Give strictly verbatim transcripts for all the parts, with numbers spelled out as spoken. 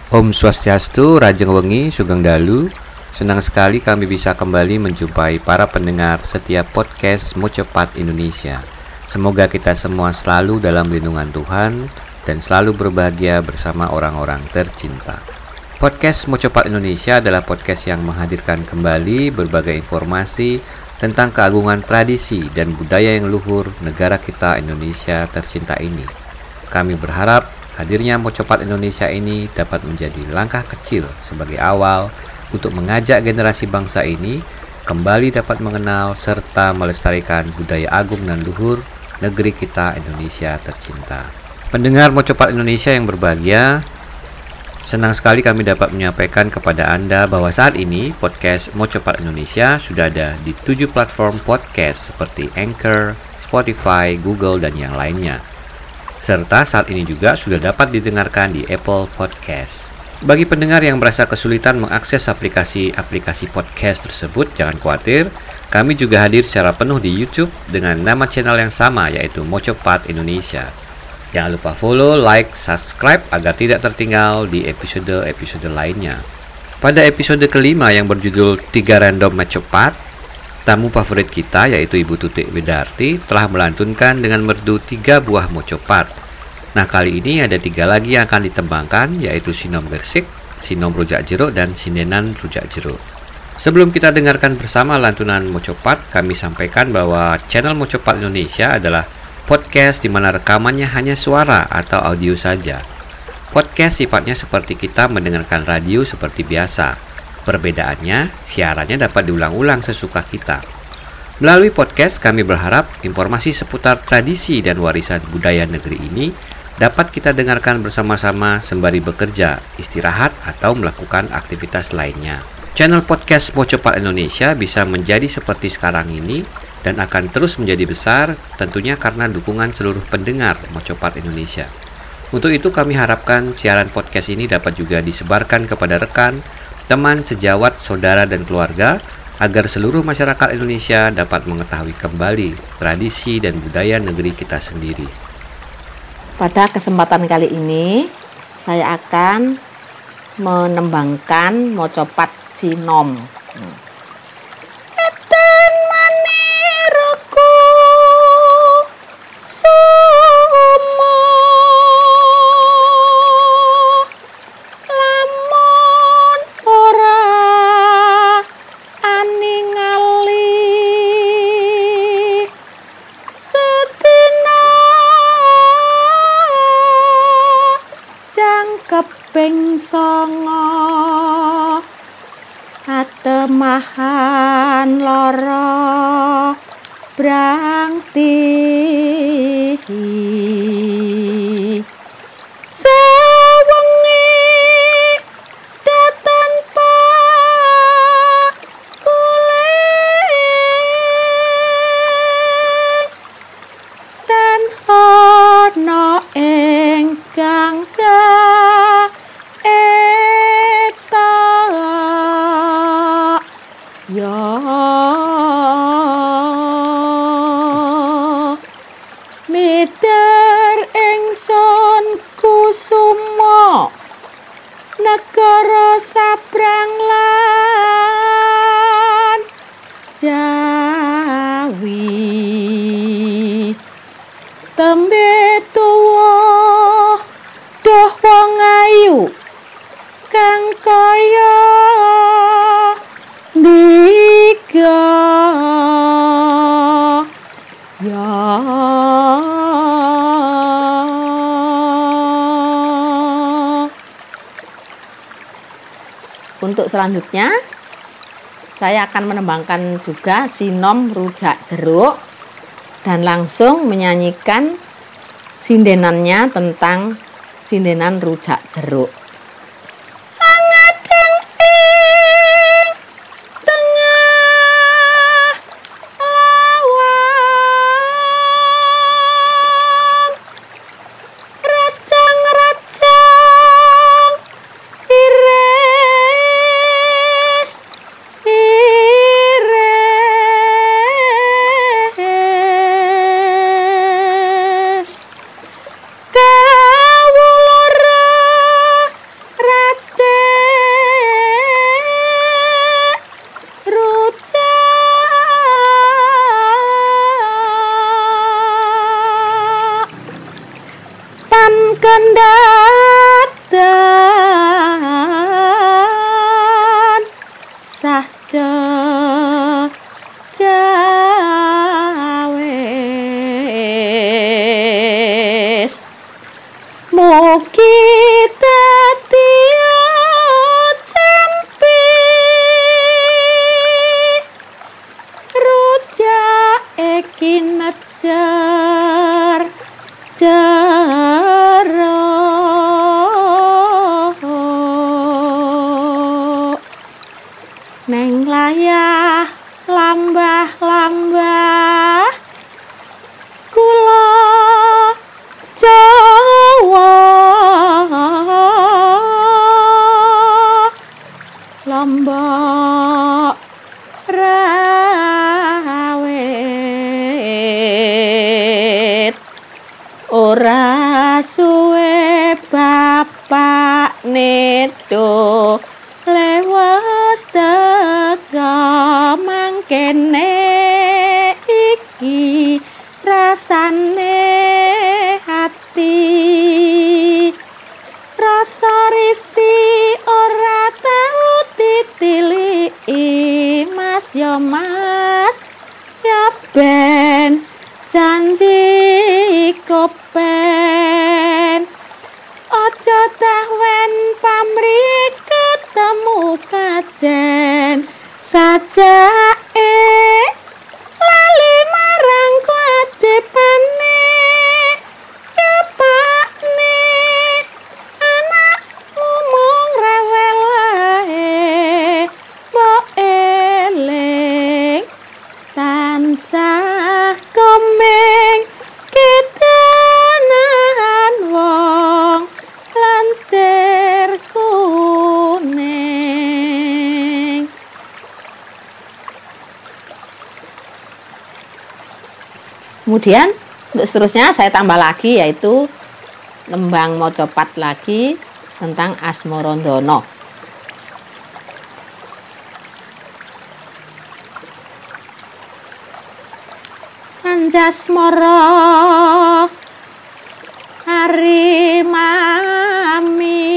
Om Swastiastu, Rajeng Wengi, Sugeng Dalu. Senang sekali kami bisa kembali menjumpai para pendengar setiap podcast Mojopat Indonesia. Semoga kita semua selalu dalam lindungan Tuhan dan selalu berbahagia bersama orang-orang tercinta. Podcast Mojopat Indonesia adalah podcast yang menghadirkan kembali berbagai informasi tentang keagungan tradisi dan budaya yang luhur negara kita Indonesia tercinta ini. Kami berharap hadirnya Mojopat Indonesia ini dapat menjadi langkah kecil sebagai awal untuk mengajak generasi bangsa ini kembali dapat mengenal serta melestarikan budaya agung dan luhur negeri kita Indonesia tercinta. Pendengar Mojopat Indonesia yang berbahagia, senang sekali kami dapat menyampaikan kepada Anda bahwa saat ini podcast Mojopat Indonesia sudah ada di tujuh platform podcast seperti Anchor, Spotify, Google, dan yang lainnya. Serta saat ini juga sudah dapat didengarkan di Apple Podcast. Bagi pendengar yang merasa kesulitan mengakses aplikasi-aplikasi podcast tersebut, jangan khawatir, kami juga hadir secara penuh di YouTube dengan nama channel yang sama, yaitu Mojopat Indonesia. Jangan lupa follow, like, subscribe agar tidak tertinggal di episode-episode lainnya. Pada episode kelima yang berjudul Tiga Random Mojopat, tamu favorit kita yaitu Ibu Tutik Widarti telah melantunkan dengan merdu tiga buah mojopat. Nah, kali ini ada tiga lagi yang akan ditembangkan, yaitu Sinom Gersik, Sinom Rujak Jeruk, dan Sindenan Rujak Jeruk. Sebelum kita dengarkan bersama lantunan mojopat, kami sampaikan bahwa channel Mojopat Indonesia adalah podcast di mana rekamannya hanya suara atau audio saja. Podcast sifatnya seperti kita mendengarkan radio seperti biasa. Perbedaannya, siarannya dapat diulang-ulang sesuka kita. Melalui podcast, kami berharap informasi seputar tradisi dan warisan budaya negeri ini dapat kita dengarkan bersama-sama sembari bekerja, istirahat, atau melakukan aktivitas lainnya. Channel podcast Mojopat Indonesia bisa menjadi seperti sekarang ini dan akan terus menjadi besar, tentunya karena dukungan seluruh pendengar Mojopat Indonesia. Untuk itu kami harapkan siaran podcast ini dapat juga disebarkan kepada rekan, teman, sejawat, saudara, dan keluarga agar seluruh masyarakat Indonesia dapat mengetahui kembali tradisi dan budaya negeri kita sendiri. Pada kesempatan kali ini, saya akan menembangkan mojopat Sinom. Eten maniroku sumo lamun ora aningali sedina jangkeping sanga atemahan lara brangti sewengi datan pa uling dan ana ingkang ya mider ingsun kusuma negara sabrang lan Jawi tembe tuwa doh wong ayu kang kaya Diga ya untuk selanjutnya saya akan menembangkan juga Sinom Rujak Jeruk dan langsung menyanyikan sindenannya tentang sindenan rujak jeruk. wayah lambah-lambah kula Jawa Lombok rawit ora suwe bapak nedo lewas teka mangkene iki rasane hati rasa risi ora tau ditiliki mas ya mas ya ben janji kopen aja tahwen pamrih ketemu kajen sajake lali marang kewajibane ya pakne anakmu mung rewel wae mbok eling tansah komeng ketenan wong lancer kuning. Kemudian untuk seterusnya saya tambah lagi yaitu tembang mocopat lagi tentang Asmarandono. Anjasmara hari mami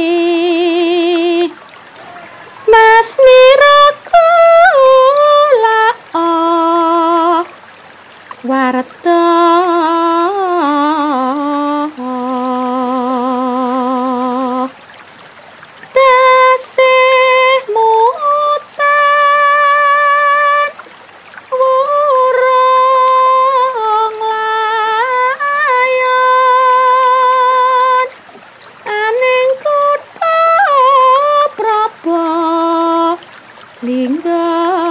mas miraku lao warta tasih mutan wurung layon aning kutha Praba Lingga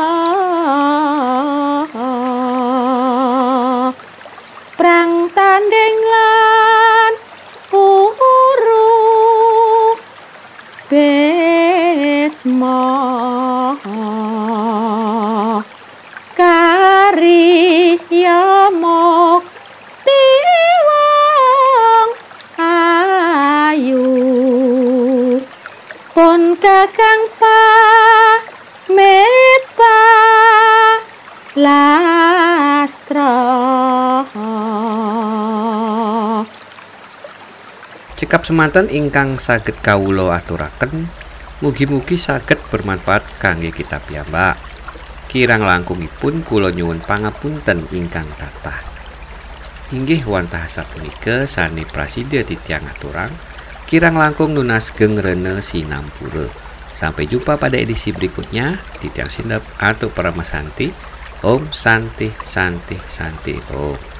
prang tanding lan puru Bisma karya mukti wong ayu pun kakang pamit lastra. Cekap semanten ingkang saged kawula aturaken, mugi-mugi saged bermanfaat kangge kita piyambak. Kirang langkungipun kula nyuwun pangapunten ingkang kathah. Inggih wantah sapunika sane prasidya titiang aturang, kirang langkung nunas geng rene sinampura. Sampai jumpa pada edisi berikutnya. Titiang Sindep atau Paramasanti. Om Santi Santi Santi Om.